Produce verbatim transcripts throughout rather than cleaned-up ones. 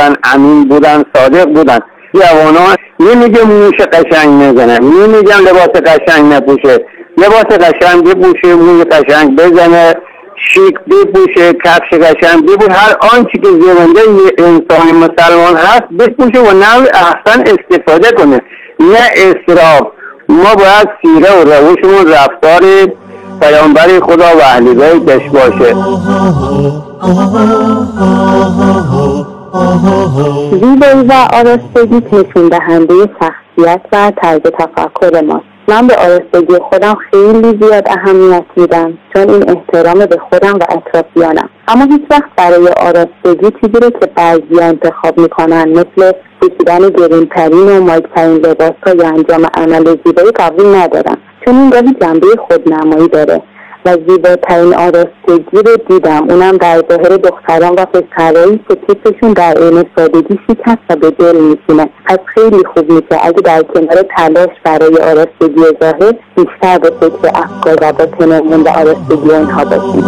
بودن، امین بودن، صادق بودن. جوانا نمیگه موش قشنگ نزنه، نمیگم لباس قشنگ نپوشه، لباس قشنگ بپوشه، موی قشنگ بزنه، شیک بپوشه، کفش قشنگ بپوشه، هر آنچه که زنده انسان مسلمان هست بپوشه و نوع احسن استفاده کنه، نه اسراف. ما باید سیره و روشمون رفتار پیامبر خدا و اهل بیتش باشه. زیبایی و آرستگی نشون دهنده شخصیت و طرز تفکر ماست. من به آرستگی خودم خیلی زیاد اهمیت میدم، چون این احترام به خودم و اطرافیانم. اما هیچ وقت برای آرستگی چیزی رو که بعضی انتخاب میکنن مثل پوشیدن گرونترین و مایکترین لباس ها یا انجام عمل زیبایی قبول ندارم، چون این گاهی جنبه خودنمایی داره و زیباترین آرستگی رو دیدم، اونم در ظاهر دختران و پسرایی که کیفشون در عین سادگی شیک هست و به دل میشینه. از خیلی خوب میشه اگه در کنار تلاش برای آرستگی ظاهر بیشتر به فکر افکار و باطنمون و آرستگی اینها باشیم.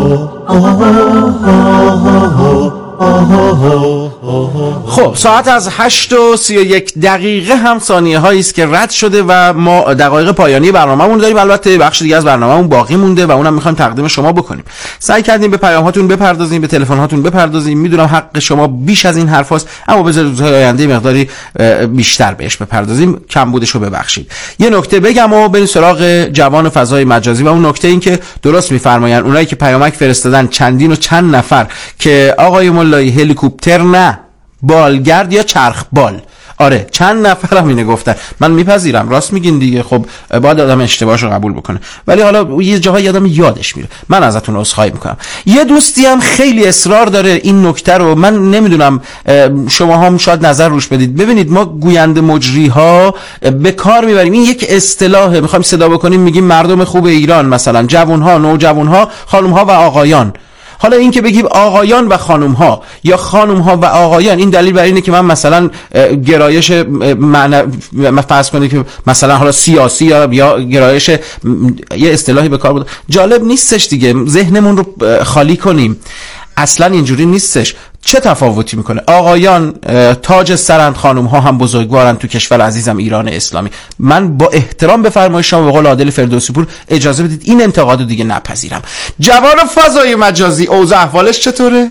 خب ساعت از هشت و سی و یک دقیقه هم ثانیه هایی است که رد شده و ما دقایق پایانی برنامه‌مون داریم. البته بخش دیگه از برنامه‌مون باقی مونده و اونم می‌خوایم تقدیم شما بکنیم. سعی کردیم به پیام هاتون بپردازیم، به تلفن هاتون بپردازیم. میدونم حق شما بیش از این حرفاست، اما بذارید روزهای آینده مقداری بیشتر بهش بپردازیم، کمبودشو ببخشید. یه نکته بگم و بریم سراغ جوان فضای مجازی و اون نکته این که درست می‌فرمایند اونایی که پیامک فرستادن چندین و چند نفر که آقای مولایی هلیکوپتر نه بالگرد یا چرخ بال. آره چند نفر هم اینه گفتن، من میپذیرم، راست میگین دیگه. خب باید آدم اشتباهشو قبول بکنه، ولی حالا یه جاهای آدم یادش میره. من ازتون عذرخواهی میکنم. یه دوستی هم خیلی اصرار داره این نکته رو، من نمیدونم شما هم شاید نظر روش بدید. ببینید ما گوینده مجری ها به کار میبریم، این یک اصطلاحه، میخوایم صدا بکنیم میگیم مردم خوب ایران، مثلا جوان ها، نوجوان ها، خانم ها و آقایان. حالا این که بگیم آقایان و خانم ها یا خانم ها و آقایان، این دلیل بر اینه که من مثلا گرایش معنی فرض کنید که مثلا حالا سیاسی یا یا گرایش یه اصطلاحی به کار بود، جالب نیستش دیگه. ذهنمون رو خالی کنیم، اصلا اینجوری نیستش. چه تفاوتی میکنه؟ آقایان تاج سرند، خانم ها هم بزرگوارن تو کشور عزیزم ایران اسلامی. من با احترام به فرمایش شما به قول عادل فردوسی پور اجازه بدید این انتقادو دیگه نپذیرم. جوان فضای مجازی اوضاع احوالش چطوره؟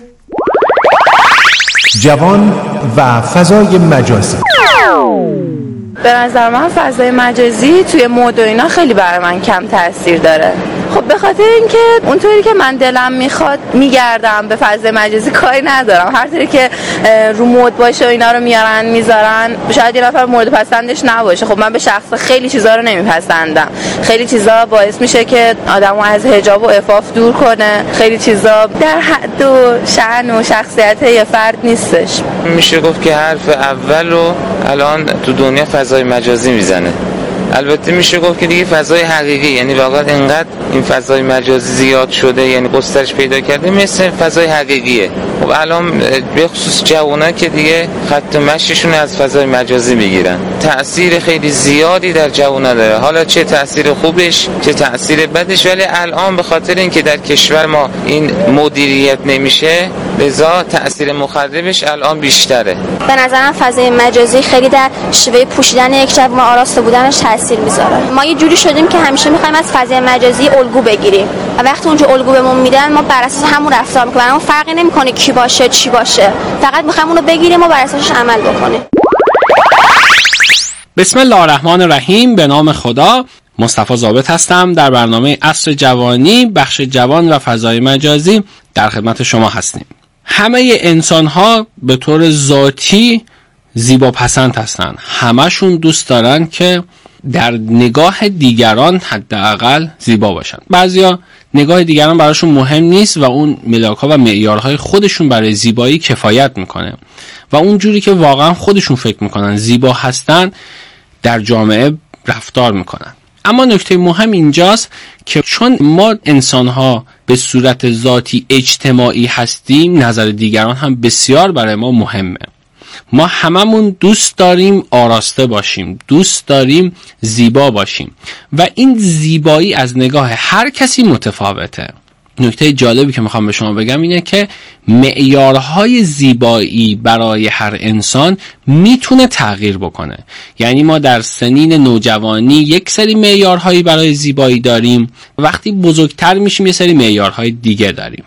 جوان و فضای مجازی. به نظر من فضای مجازی توی مود و اینا خیلی برای من کم تاثیر داره. خب به خاطر اینکه اونطوری که من دلم میخواد میگردم، به فضای مجازی کاری ندارم. هر طوری که رو مود باشه و اینا رو میارن میذارن، شاید یه نفر مورد پسندش نباشه. خب من به شخص خیلی چیزا رو نمیپسندم. خیلی چیزا باعث میشه که آدمو از حجاب و عفاف دور کنه. خیلی چیزا در حد و شأن و شخصیت یه فرد نیستش. میشه گفت که حرف اول رو الان تو دنیا فضای مجازی میزنه. البته میشه گفت که دیگه فضای حقیقی، یعنی واقعا اینقدر این فضای مجازی زیاد شده، یعنی گسترش پیدا کرده، مثل فضای حقیقیه. خب الان به خصوص جوانان که دیگه خط مشیشون از فضای مجازی میگیرن، تأثیر خیلی زیادی در جوانان داره. حالا چه تأثیر خوبش چه تأثیر بدش، ولی الان به خاطر اینکه در کشور ما این مدیریت نمیشه، لذا تأثیر مخربش الان بیشتره. به نظرم فضای مجازی خیلی در شیوه پوشیدن یک جوان و آراسته بودنش تاثیر میذاره. ما یه جوری شدیم که همیشه میخوایم از فضای مجازی الگو بگیریم و وقتی اونجا الگو بهمون میدن ما بر اساس همون رفتار میکنیم. برامون فرقی نمیکنه کی باشه چی باشه، فقط میخوایم اونو بگیریم و بر اساسش عمل بکنیم. بسم الله الرحمن الرحیم. به نام خدا. مصطفی ضابط هستم. در برنامه عصر جوانی بخش جوان و فضای مجازی در خدمت شما هستیم. همه انسان ها به طور ذاتی زیبا پسند هستن. همشون دوست دارن که در نگاه دیگران حداقل زیبا باشن. بعضیا نگاه دیگران براشون مهم نیست و اون ملاک‌ها و معیارهای خودشون برای زیبایی کفایت میکنه و اون جوری که واقعا خودشون فکر میکنن زیبا هستن در جامعه رفتار میکنن. اما نکته مهم اینجاست که چون ما انسان‌ها به صورت ذاتی اجتماعی هستیم، نظر دیگران هم بسیار برای ما مهمه. ما هممون دوست داریم آراسته باشیم، دوست داریم زیبا باشیم و این زیبایی از نگاه هر کسی متفاوته. نکته جالبی که میخوام به شما بگم اینه که معیارهای زیبایی برای هر انسان میتونه تغییر بکنه. یعنی ما در سنین نوجوانی یک سری معیارهایی برای زیبایی داریم، وقتی بزرگتر میشیم یه سری معیارهای دیگه داریم.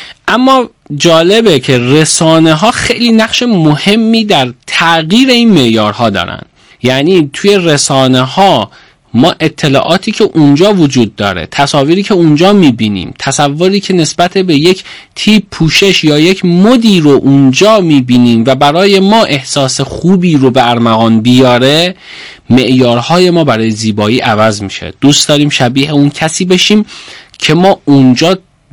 اما جالبه که رسانه ها خیلی نقش مهمی در تغییر این معیارها دارن. یعنی توی رسانه ها ما اطلاعاتی که اونجا وجود داره، تصاویری که اونجا میبینیم، تصوری که نسبت به یک تیپ پوشش یا یک مدی رو اونجا میبینیم و برای ما احساس خوبی رو به ارمغان بیاره، معیارهای ما برای زیبایی عوض میشه. دوست داریم شبیه اون کسی بشیم که ما اونجا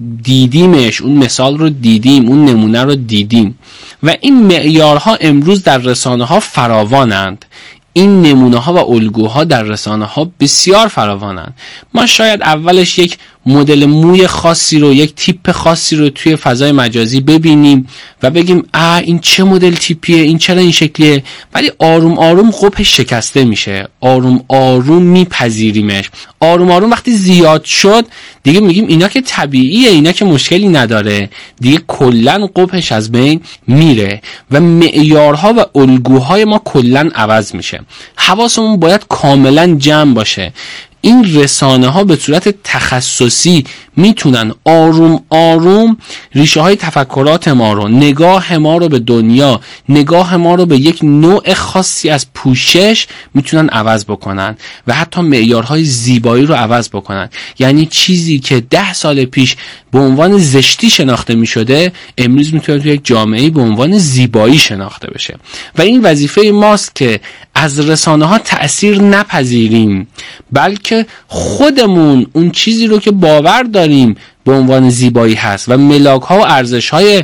دیدیمش، اون مثال رو دیدیم، اون نمونه رو دیدیم. و این معیارها امروز در رسانه ها فراوانند. این نمونه ها و الگوها در رسانه ها بسیار فراوانند. ما شاید اولش یک مدل موی خاصی رو، یک تیپ خاصی رو توی فضای مجازی ببینیم و بگیم آه این چه مدل تیپیه، این چرا این شکلیه، ولی آروم آروم قپش شکسته میشه، آروم آروم میپذیریمش. آروم آروم وقتی زیاد شد دیگه میگیم اینا که طبیعیه، اینا که مشکلی نداره، دیگه کلن قپش از بین میره و معیارها و الگوهای ما کلن عوض میشه. حواسمون باید کاملا جمع باشه. این رسانه ها به صورت تخصصی میتونن آروم آروم ریشه های تفکرات ما رو، نگاه ما رو به دنیا، نگاه ما رو به یک نوع خاصی از پوشش میتونن عوض بکنن و حتی معیارهای زیبایی رو عوض بکنن. یعنی چیزی که ده سال پیش به عنوان زشتی شناخته میشده امروز میتونه توی یک جامعه به عنوان زیبایی شناخته بشه. و این وظیفه ماست که از رسانه ها تأثیر نپذیریم، بلکه خودمون اون چیزی رو که باور داریم به عنوان زیبایی هست و ملاک ها و ارزش های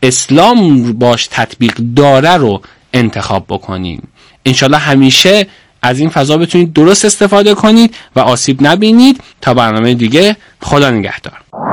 اسلام باش تطبیق داره رو انتخاب بکنیم. انشالله همیشه از این فضا بتونید درست استفاده کنید و آسیب نبینید. تا برنامه دیگه، خدا نگهدار.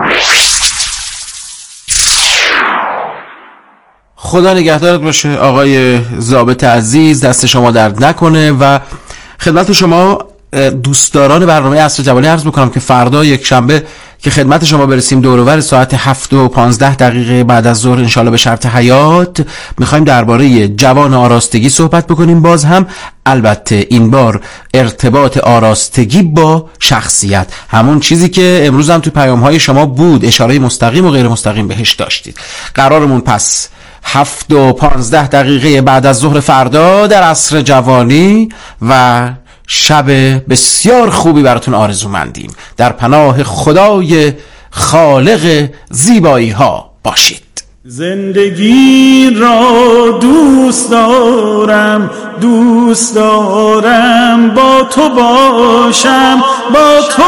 خدا نگهدارت باشه آقای ضابط عزیز، دست شما درد نکنه. و خدمت شما دوستداران برنامه عصر جوانی عرض میکنم که فردا یک شنبه که خدمت شما برسیم دور و بر ساعت هفت و پانزده دقیقه بعد از ظهر انشالله به شرط حیات میخوایم درباره جوان آراستگی صحبت بکنیم. باز هم البته این بار ارتباط آراستگی با شخصیت، همون چیزی که امروز هم توی پیام‌های شما بود، اشاره مستقیم و غیر مستقیم بهش داشتید. قرارمون پس هفت و پانزده دقیقه بعد از ظهر فردا در عصر جوانی و شب بسیار خوبی براتون آرزومندیم. در پناه خدای خالق زیبایی ها باشید. زندگی را دوست دارم، دوست دارم با تو باشم، با تو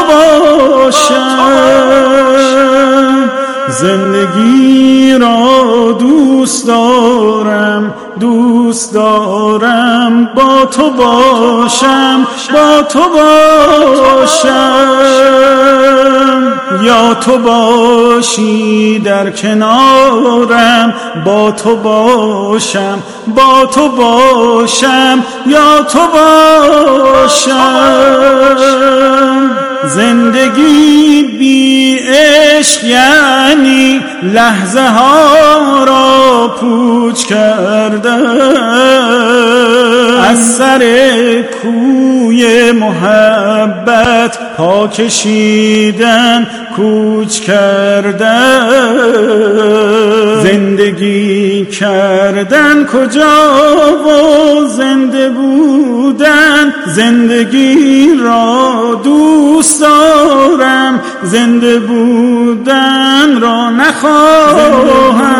باشم. زندگی را دوست دارم، دوست دارم با تو باشم، با تو باشم. یا تو باشی در کنارم، با تو باشم، با تو باشم، یا تو باشم. زندگی بی عشق یعنی لحظه ها را پوچ کرده، از سر کوی محبت پا کشیدن کوچ کردن. زندگی کردن کجا و زنده بودن، زندگی را دوست دارم، زنده بودن را نخواهم.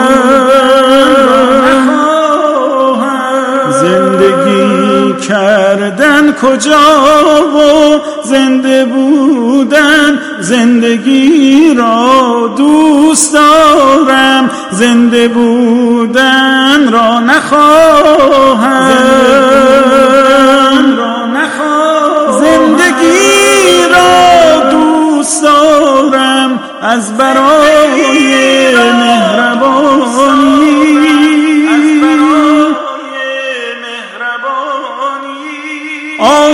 زندگی کردن کجا و زنده بودن، زندگی را دوست دارم، زنده بودن را نخواهم. زندگی را دوست دارم از برای مهربانی،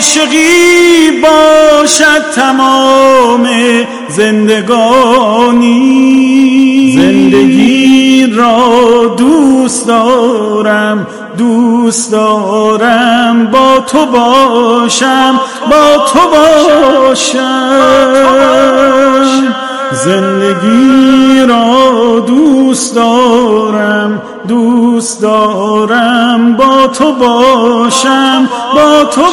عاشقی باشد تمام زندگانی، زندگی را دوست دارم دوست دارم با تو باشم با تو باشم، زندگی را دوست دارم دوست دارم با تو باشم با تو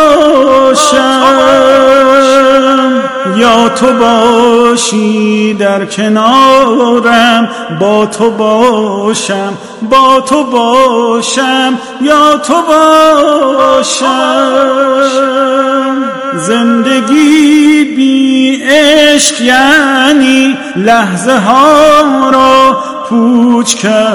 باشم، یا تو باشی در کنارم با تو باشم با تو باشم یا تو باشم. زندگی بی عشق یعنی لحظه ها را پوچ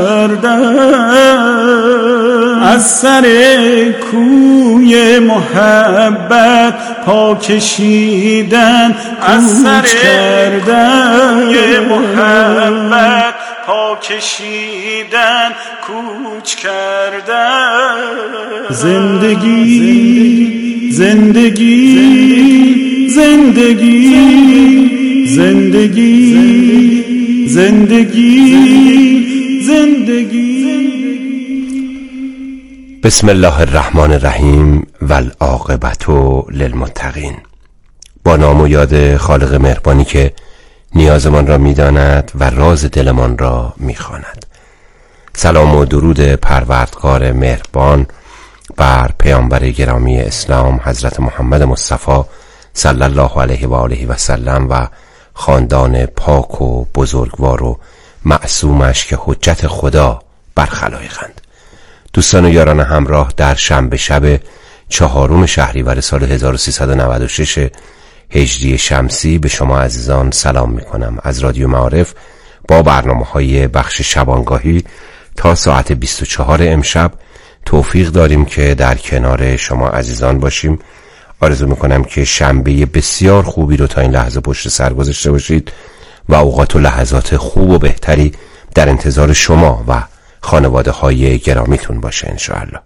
کردن، از سر کوی محبت پا کشیدن، از سر کوی محبت پا کشیدن کوچ کردن. زندگی زندگی زندگی زندگی زندگی زندگی. بسم الله الرحمن الرحیم و العاقبة للمتقین. با نام و یاد خالق مهربانی که نیازمان را می‌داند و راز دلمان را می‌خواند. سلام و درود پروردگار مهربان بر پیامبر گرامی اسلام حضرت محمد مصطفی صلی الله علیه و آله و سلم و خاندان پاک و بزرگوار و معصومش که حجت خدا بر خلایقند. دوستان و یاران همراه، در شنبه شب چهارم شهریور سال هزار و سیصد و نود و شش هجری شمسی به شما عزیزان سلام می کنم. از رادیو معارف با برنامه های بخش شبانگاهی تا ساعت بیست و چهار امشب توفیق داریم که در کنار شما عزیزان باشیم. آرزو می کنم که شنبه بسیار خوبی رو تا این لحظه پشت سر گذاشته باشید و اوقات و لحظات خوب و بهتری در انتظار شما و خانواده های گرامیتون باشه انشاءالله.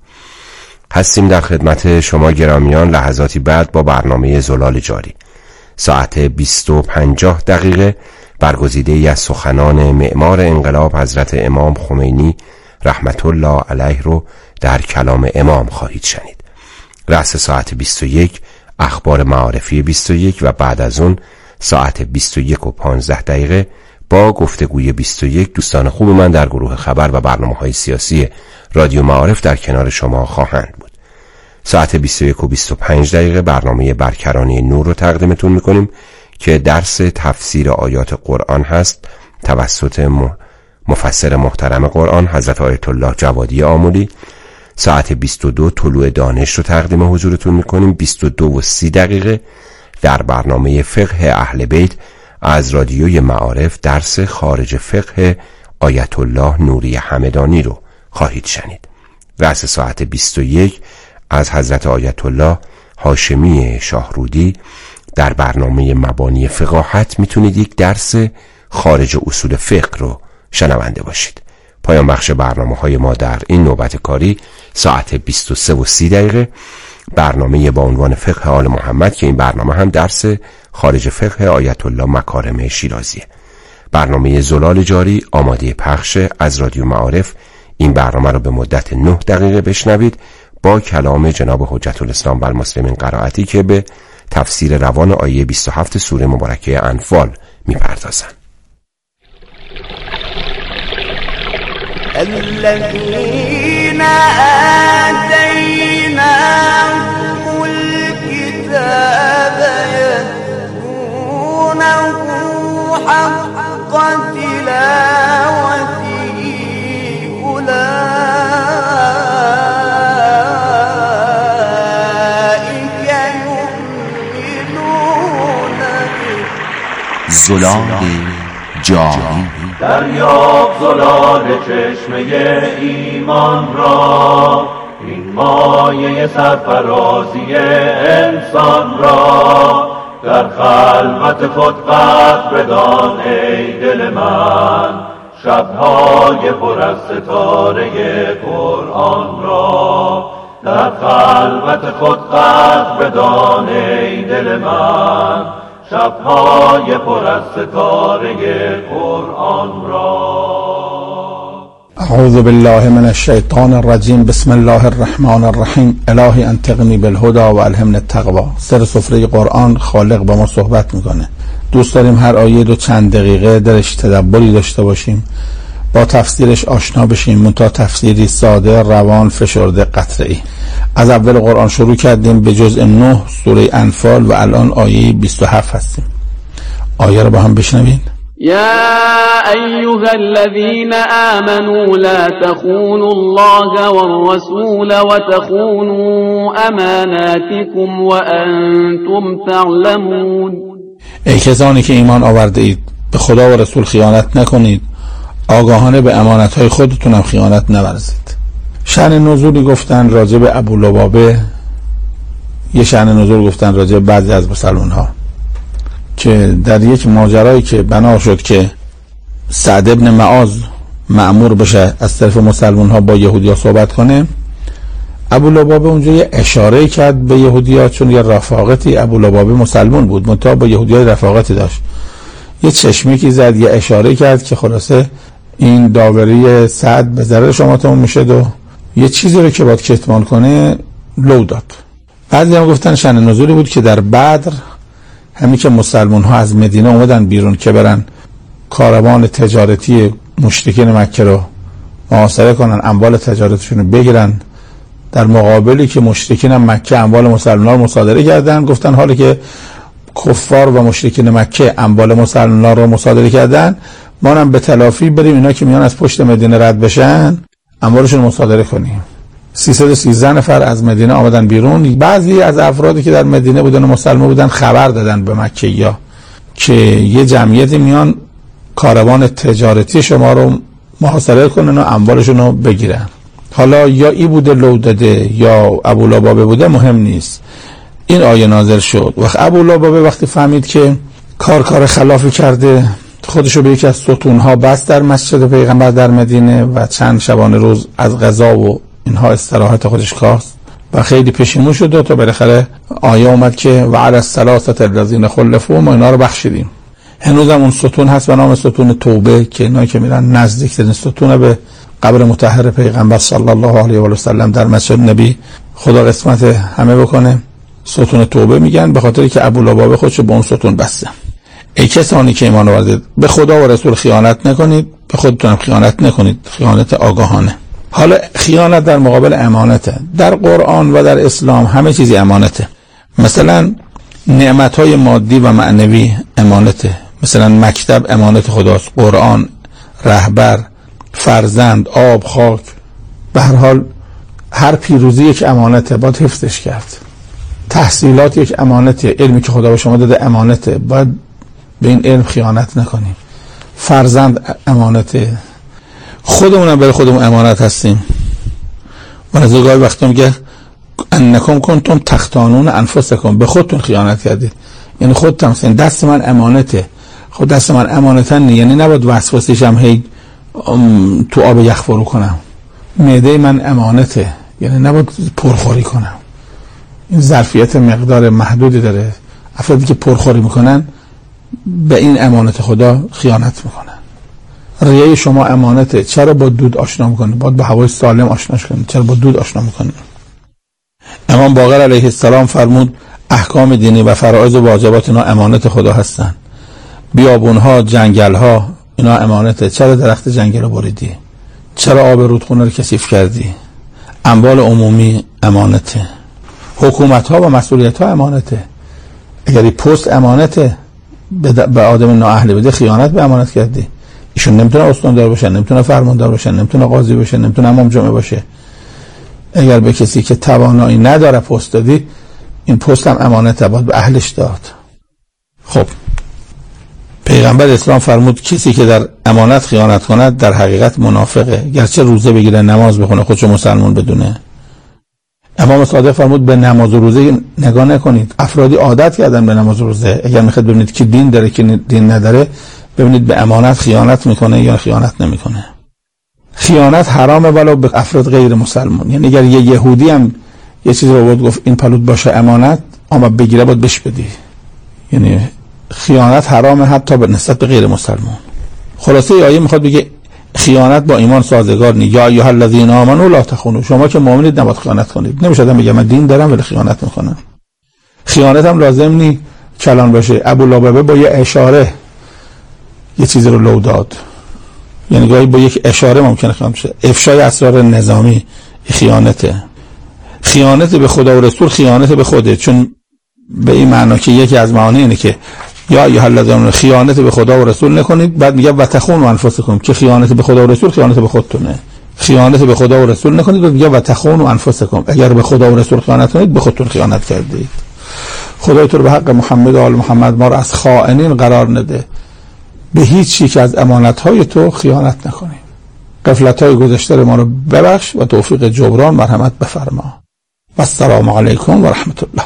هستیم در خدمت شما گرامیان لحظاتی بعد با برنامه زلال جاری. ساعت بیست و پنجاه دقیقه برگزیده ای از سخنان معمار انقلاب حضرت امام خمینی رحمت الله علیه رو در کلام امام خواهید شنید. رأس ساعت بیست و یک اخبار معارفی بیست و یک و بعد از اون ساعت بیست و یک و پانزده دقیقه با گفتگوی بیست و یک دوستان خوب من در گروه خبر و برنامه‌های سیاسی رادیو معارف در کنار شما خواهند بود. ساعت بیست و یک و بیست و پنج دقیقه برنامه برکرانی نور رو تقدیمتون میکنیم که درس تفسیر آیات قرآن هست توسط مفسر محترم قرآن حضرت آیت الله جوادی آملی. ساعت بیست و دو طلوع دانش رو تقدیم حضورتون میکنیم. بیست و دو و سی دقیقه در برنامه فقه اهل بیت از رادیوی معارف درس خارج فقه آیت الله نوری همدانی رو خواهید شنید. رأس ساعت بیست و یک از حضرت آیت الله هاشمی شاهرودی در برنامه مبانی فقاهت میتونید یک درس خارج اصول فقه رو شنونده باشید. پایان بخش برنامه های ما در این نوبت کاری ساعت بیست و سه و سی دقیقه برنامه با عنوان فقه آل محمد که این برنامه هم درس خارج فقه آیت الله مکارم شیرازیه. برنامه زلال جاری آماده پخش از رادیو معارف. این برنامه رو به مدت نه دقیقه بشنوید با کلام جناب حجت الاسلام والمسلمین قرائتی که به تفسیر روان آیه بیست و هفت سوره مبارکه انفال میپردازند. الذين آتيناهم الكتاب يتلونه حق تلاوته أولئك يؤمنون به. زلال جاری. دریاب زلال چشمه ایمان را، این مایه سرفرازی انسان را، در خلوت خود قدر بدان ای دل من، شبهای پر از ستاره قرآن را، در خلوت خلوت خود قدر بدان ای دل من شبهای پر از ستاره قرآن را. اعوذ بالله من الشیطان الرجیم. بسم الله الرحمن الرحیم. الهی انطقنی بالهدى و الهمنی التقوی. سر سفره قرآن خالق با ما صحبت میکنه. دوست داریم هر آیه دو چند دقیقه درش تدبری داشته باشیم، با تفسیرش آشنا بشیم، منتها تفسیری ساده، روان، فشرده، قطعی. از اول قرآن شروع کردیم به جزء نه سوره انفال و الان آیه بیست و هفت هستیم. آیه رو با هم بشنوین. يا أيها الذين آمنوا لا تخونوا الله والرسول وتخونوا أماناتكم وأنتم تعلمون. ای کسانی که ایمان آورده اید به خدا و رسول خیانت نکنید، آگاهانه به امانتهای خودتون هم خیانت نورزید. شأن نزولی گفتن راجع به ابو لبابه، یه شأن نزول گفتن راجع به بعضی از مسلمان ها که در یک ماجرایی که بنا شد که سعد ابن معاذ مأمور بشه از طرف مسلمان ها با یهودی ها صحبت کنه، ابو لبابه اونجا یه اشاره کرد به یهودی ها، چون یه رفاقتی، ابو لبابه مسلمان بود منتها با یهودی ها رفاقتی داشت، یه چشمی که زد، یه اشاره کرد که خلاصه این داوری سعد به ضرر شما تموم میشه و یه چیزی رو که باید کتمان کنه لو داد. بعضی هم گفتن شأن نزولی بود که در بدر همین که مسلمان ها از مدینه اومدن بیرون که برن کاروان تجارتی مشرکین مکه رو محاصره کنن، اموال تجارتشون رو بگیرن، در مقابلی که مشرکین مکه اموال مسلمان ها رو مصادره کردن، گفتن حالی که کفار و مشرکین مکه اموال مسلمان ها رو مصادره کردن، ما هم به تلافی بریم اینا که میان از پشت مدینه رد بشن اموالشون مصادره کنیم. سیصد و سیزده نفر از مدینه آمدن بیرون. بعضی از افرادی که در مدینه بودن و مسلمان بودن خبر دادن به مکه‌یا که یه جمعیتی میان کاروان تجارتی شما رو محاصره کنن و اموالشون رو بگیرن. حالا یا ای بوده لو داده یا ابو لبابه بوده مهم نیست. این آیه نازل شد. وقت ابو لبابه وقتی فهمید که کار کار خلافی کرده، خودشو به یکی از ستونها بست در مسجد پیغمبر در مدینه و چند شبانه روز از غذا و اینها استراحت خودش کاست و خیلی پشیمون شد و تا بالاخره آیه اومد که و علی الثلاثه الذین خلفوا، ما اینا رو بخشیدیم. هنوز هم اون ستون هست به نام ستون توبه که اینا که میرن نزدیکترین ستون به قبر مطهر پیغمبر صلی الله علیه و سلم در مسجد نبی، خدا قسمت همه بکنه، ستون توبه میگن به خاطری که ابو لبابه خودشو به اون ستون بسته. ای کسانی که ایمان آوردید به خدا و رسول خیانت نکنید، به خودتون هم خیانت نکنید، خیانت آگاهانه. حالا خیانت در مقابل امانته. در قرآن و در اسلام همه چیزی امانته. مثلا نعمتهای مادی و معنوی امانته، مثلا مکتب امانت خداست، قرآن، رهبر، فرزند، آب، خاک، به هر حال هر پیروزی یک امانته، باید حفظش کرد. تحصیلات یک امانته، علمی که خدا به شما داده امانته، باید به این علم خیانت نکنیم. فرزند امانته، خودمونم برای خودمون امانت هستیم. و از گاهی وقتا میگه انکم کنتم تختانون انفسکم، به خودتون خیانت کردید، یعنی خودتون مثلا دست من امانته، خود دست من امانتن، یعنی نباید وسوسه‌ش هم هی تو آب یخ فرو کنم. معده من امانته، یعنی نباید پرخوری کنم. این ظرفیت مقدار محدودی داره. افرادی که پرخوری میکنن به این امانت خدا خیانت میکنن. ریه شما امانته، چرا با دود آشنا میکنید؟ باید با هوای سالم آشناش کنید، چرا با دود آشنا میکنید؟ امام باقر علیه السلام فرمود احکام دینی و فرائض و واجبات اینا امانت خدا هستن. بیابونها، جنگلها اینا امانته، چرا درخت جنگل رو بریدی؟ چرا آب رودخونه رو کثیف کردی؟ اموال عمومی امانته. حکومت‌ها و مسئولیت‌ها امانته. اگر پست امانته به آدم نااهلی بده، خیانت به امانت کردی. ایشون نمیتونه استاندار باشه، نمیتونه فرماندار باشه، نمیتونه قاضی باشه، نمیتونه امام جمعه باشه. اگر به کسی که توانایی نداره پست دادی، این پست هم امانته، باید به اهلش داد. خب پیغمبر اسلام فرمود کسی که در امانت خیانت کند در حقیقت منافقه، گرچه روزه بگیره، نماز بخونه، خودشو مسلمان بدونه. امام صادق فرمود به نماز و روزه نگاه نکنید. افرادی عادت کردن به نماز و روزه. اگر میخواید ببینید که دین داره که دین نداره، ببینید به امانت خیانت میکنه یا خیانت نمیکنه. خیانت حرامه ولو به افراد غیر مسلمان. یعنی اگر یه یهودی هم یه چیزی رو بود گفت این پلوت باشه امانت، اما بگیره باید بش بدی. یعنی خیانت حرامه حتی به نسبت به غیر مسلمان. خلاصه ای آیه میخواد بگه خیانت با ایمان سازگار نیست. یا ایها الذین آمنوا لا تخونوا، شما که مؤمنید نباید خیانت کنید. نمیشه آدم بگه من دین دارم ولی خیانت میکنم. خیانت هم لازم نی کلان باشه. ابو لبابه با یه اشاره یه چیزی رو لو داد، یعنی گاهی با یک اشاره ممکنه خیانت بشه. افشای اسرار نظامی خیانته. خیانت به خدا و رسول خیانت به خوده، چون به این معنا که یکی از معانی اینه که یا ایها الذین خیانت به خدا و رسول نکنید، بعد میگه و تخونوا انفسکم، که خیانت به خدا و رسول خیانت به خودتونه. خیانت به خدا و رسول نکنید، بعد میگه و تخونوا انفسکم، اگر به خدا و رسول خیانت کنید به خودتون خیانت کردید. خدای تو رو به حق محمد و آل محمد ما رو از خائنین قرار نده. به هیچ یک از امانت‌های تو خیانت نکنیم. غفلت‌های گذشته ما رو ببخش و توفیق جبران مرحمت بفرما. و السلام علیکم و رحمت الله.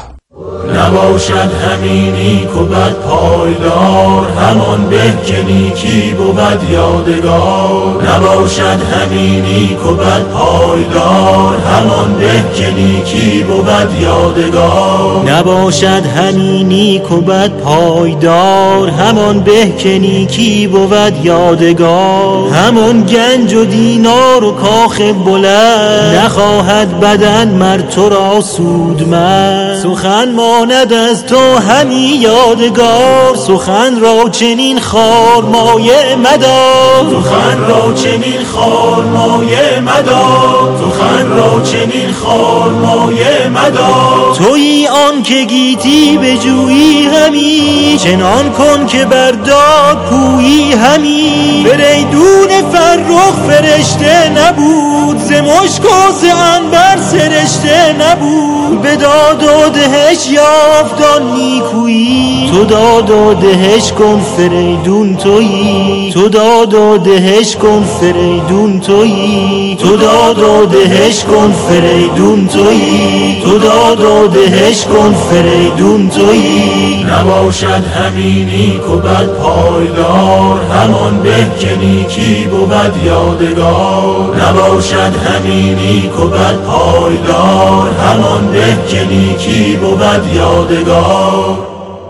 نباشد همینی که بد پایدار، همان به که نیکی بود یادگار. نباشد همینی که بد پایدار، همان به که نیکی بود یادگار. نباشد همینی که بد پایدار، همان به که نیکی بود یادگار. همون گنج و دینار و کاخ بلند، نخواهد بدن مر تو را سودمند. سخن ماند از تو همی یادگار، سخن را چنین خار مایه مدار. سخن را چنین خار مایه مدار، سخن را چنین خار مایه مدار. تویی آن که گیتی به جویی همی، چنان کن که برداد پویی همی. بریدون فرخ فرشته نبود، ز مشک و ز عنبر سرشته نبود. به داد و دهش یافتان نیکویی، تو داد و دهش کن فریدون تویی. تو داد و دهش کن فریدون تویی. تو داد و دهش کن فریدون تویی. تو داد و دهش کن فریدون تویی. نباشد همینی که بد پایدار، همان به که نیکی بود یادگار. نباشد همینی که بد پایدار، همان به که نیکی بود یادگار.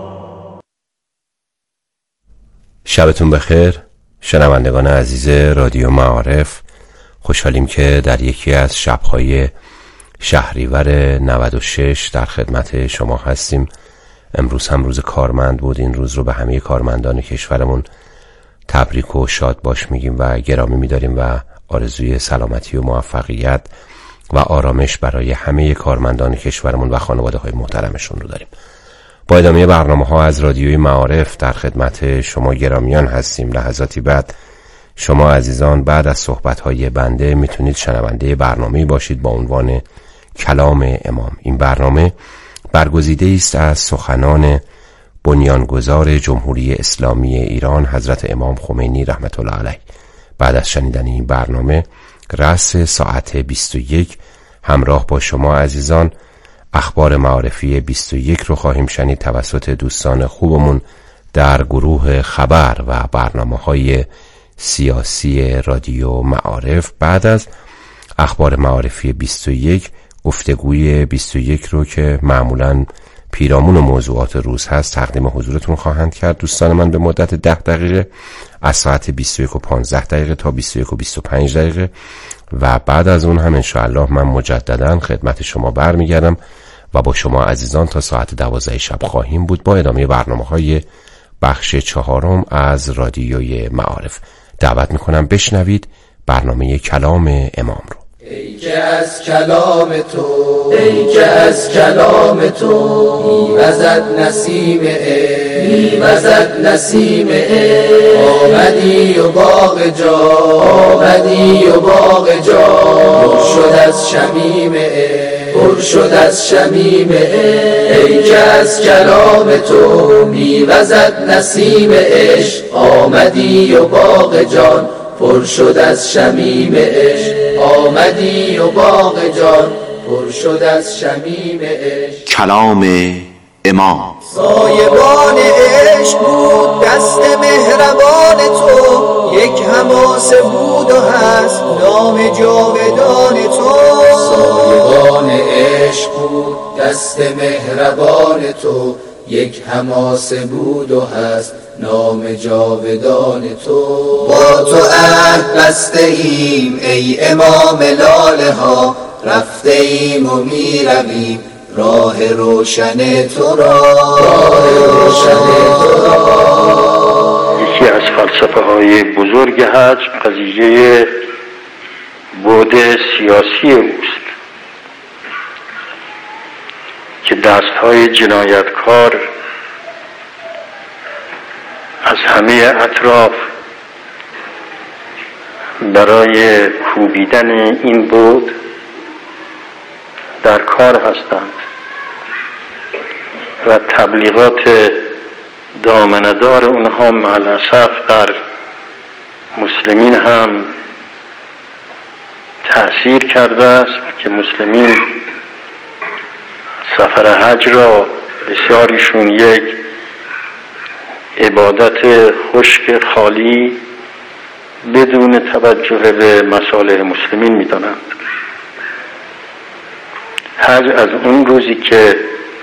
شبتون بخیر شنوندگان عزیز رادیو معارف. خوشحالیم که در یکی از شب‌های شهریور نود و شش در خدمت شما هستیم. امروز هم روز کارمند بود. این روز رو به همه کارمندان کشورمون تبریک و شاد باش میگیم و گرامی می‌داریم و آرزوی سلامتی و موفقیت و آرامش برای همه کارمندان کشورمون و خانواده‌های محترمشون رو داریم. با ادامه برنامه‌ها از رادیوی معارف در خدمت شما گرامیان هستیم. لحظاتی بعد شما عزیزان بعد از صحبت‌های بنده میتونید شنونده برنامه‌ای باشید با عنوان کلام امام. این برنامه برگزیده است از سخنان بنیانگذار جمهوری اسلامی ایران حضرت امام خمینی رحمت الله علیه. بعد از شنیدن این برنامه رأس ساعت بیست و یک همراه با شما عزیزان اخبار معارفی بیست و یک رو خواهیم شنید توسط دوستان خوبمون در گروه خبر و برنامه‌های سیاسی رادیو معارف. بعد از اخبار معارفی بیست و یک گفتگوی بیست و یک رو که معمولاً پیرامون موضوعات روز هست تقدیم حضورتون خواهند کرد دوستان من به مدت ده دقیقه از ساعت بیست و یک و پانزده دقیقه تا بیست و یک و بیست و پنج دقیقه و بعد از اون هم انشاءالله من مجددا خدمت شما برمیگردم و با شما عزیزان تا ساعت دوازده شب خواهیم بود با ادامه برنامه‌های بخش چهارم از رادیوی معارف. دعوت میکنم بشنوید برنامه کلام امام رو. ای که از کلام تو ای که از کلام تو میوزد نسیم عشق میوزد نسیم عشق آمدی و باغ جا آمدی و باغ جا پر شد از شمیم عشق پر شد از شمیم عشق ای که از کلام تو میوزد نسیم عشق آمدی و باغ جان پر شد از شمیم عشق آمدی و باغ جان پر شد از شمیم عشق. کلام امام سایبان عشق بود دست مهربان تو یک حماسه بود و هست نام جاودان تو. سایبان عشق بود دست مهربان تو یک حماسه بود و هست نام جاودان تو. با تو عهد بسته ایم ای امام لاله ها، رفته ایم و می رویم راه روشن تو را، راه روشن تو را. یکی از فلسفه های بزرگ حج قضیه بعد سیاسی اوست که دستهای جنایتکار از همه اطراف برای کوبیدن این بعد در کار هستند و تبلیغات دامنه‌دار اونها معلصف در مسلمین هم تأثیر کرده است که مسلمین سفر حج را بسیاریشون یک عبادت خشک خالی بدون توجه به مصالح مسلمین می‌دانند. حج از اون روزی که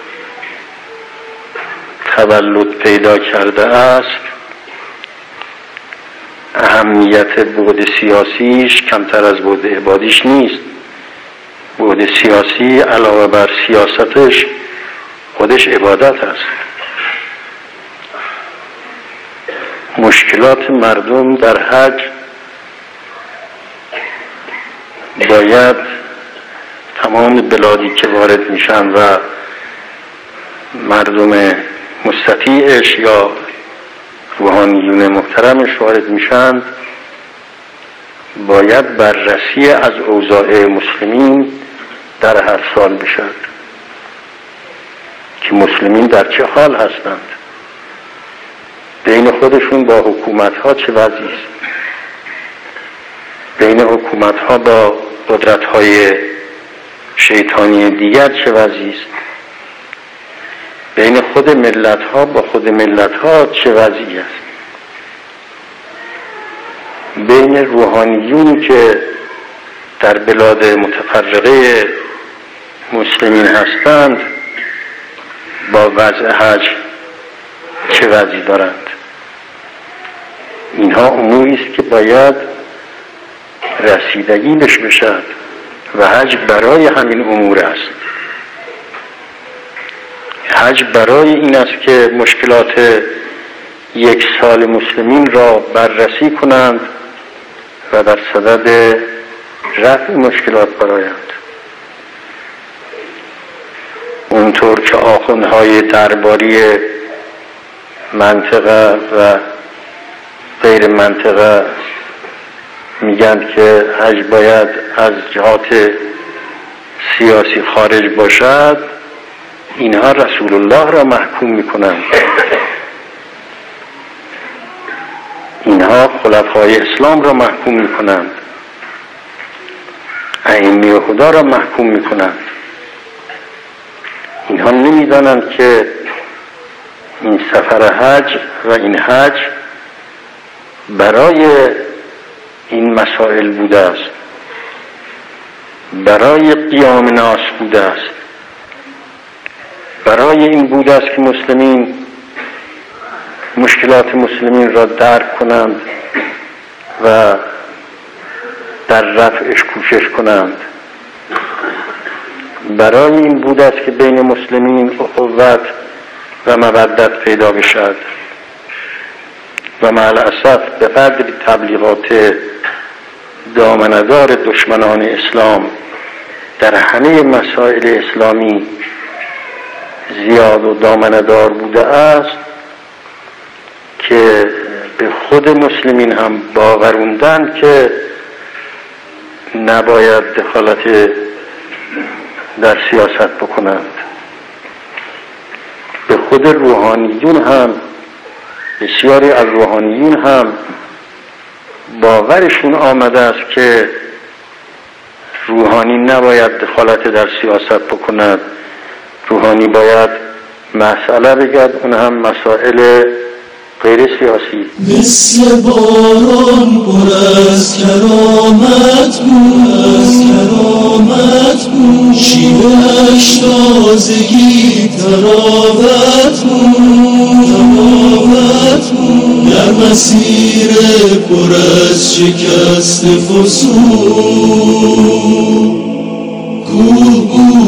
تولد پیدا کرده است اهمیت بعد سیاسیش کمتر از بعد عبادیش نیست. بعد سیاسی علاوه بر سیاستش خودش عبادت است. مشکلات مردم در حج باید تمام بلادی که وارد میشن و مردم مستطیعش یا روحانیون محترمش وارد میشن باید بررسی از اوضاع مسلمین در هر سال بشد که مسلمین در چه حال هستند، بین خودشون با حکومت ها چه وضعی است، بین حکومت ها با قدرت های شیطانی دیگر چه وضعی است، بین خود ملت ها با خود ملت ها چه وضعی است، بین روحانیون که در بلاد متفرقه مسلمین هستند با وضع حج چه وضعی دارند. اینها اموری است که باید رسیدگی بهش بشد و حج برای همین امور است. حج برای این است که مشکلات یک سال مسلمین را بررسی کنند و در صدد رفع مشکلات برآیند. اونطور که آخوندهای درباری منطقه و غیر منطقه میگن که حج باید از جهات سیاسی خارج باشد، اینها رسول الله را محکوم میکنند، اینها خلفای اسلام را محکوم میکنند، ائمه خدا را محکوم میکنند. اینها نمیدانند که این سفر حج و این حج برای این مسائل بوده است، برای قیام ناس بوده است، برای این بوده است که مسلمین مشکلات مسلمین را درک کنند و در رفعش کوشش کنند. برای این بوده است که بین مسلمین اخوت و مودت پیدا بشد و مع الاسف به قدر تبلیغات دامنه‌دار دشمنان اسلام در همه مسائل اسلامی زیاد و دامنه‌دار بوده است که به خود مسلمین هم باوروندن که نباید دخالت در سیاست بکنند. به خود روحانیون هم، بسیاری از روحانیون هم باورشون آمده است که روحانی نباید دخالت در سیاست بکند، روحانی باید مسئله بگد، اون هم مسائل غیر سیاسی. مثل باران پر از کرامت بود، از کرامت بود، شیوهش تازگی تراوت بود، تراوت بود، در مسیر پر از شکست فسون کوه بود.